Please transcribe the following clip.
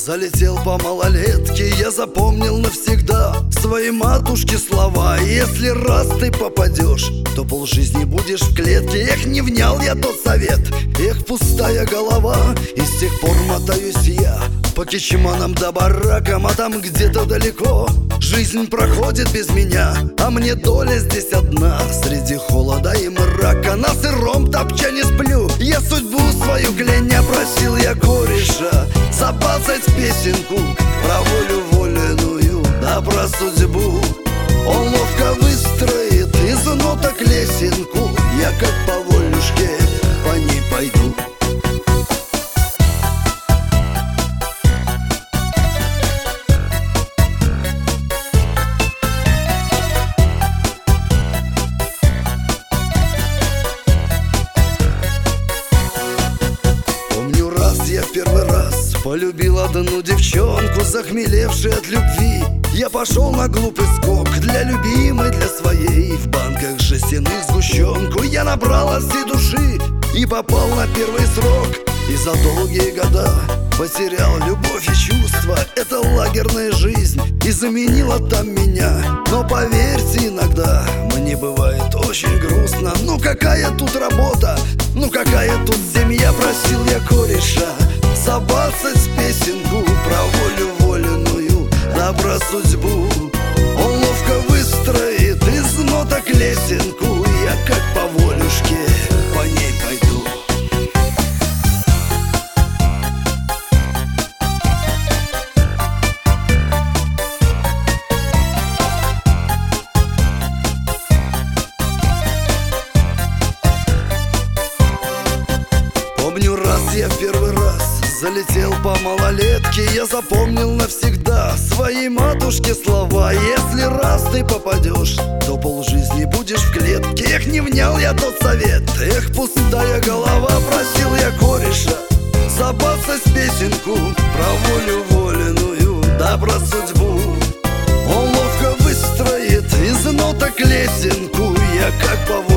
Залетел по малолетке, я запомнил навсегда свои матушки слова. Если раз ты попадешь, то полжизни будешь в клетке. Эх, не внял я тот совет, эх, пустая голова. И с тех пор мотаюсь я по кичманам да баракам, а там где-то далеко жизнь проходит без меня, а мне доля здесь одна среди холода и мрака. На сыром топчане сплю, я судьбу свою кляня. Просил я кореша забацать песенку про волю воленную, да про судьбу. Он ловко выстроит из ноток лесенку, я как по волюшке по ней пойду. Я в первый раз полюбил одну девчонку, захмелевшей от любви. Я пошел на глупый скок для любимой, для своей. В банках жестяных сгущенку я набрал от всей души и попал на первый срок. И за долгие года потерял любовь и чувства. Эта лагерная жизнь изменила там меня. Но поверьте, иногда мне бывает очень грустно. Ну какая тут работа, ну какая тут семья. Просил я кореша забацать песенку про волю воленную, да про судьбу. Он ловко выстроит из ноток лесенку, я как по волюшке по ней пойду. Помню, раз я в первый раз залетел по малолетке, я запомнил навсегда своей матушке слова. Если раз ты попадешь, то полжизни будешь в клетке. Эх, не внял я тот совет, эх, пустая голова. Просил я кореша забацать песенку про волю воленую, да про судьбу. Он ловко выстроит из ноток лесенку, я как по воле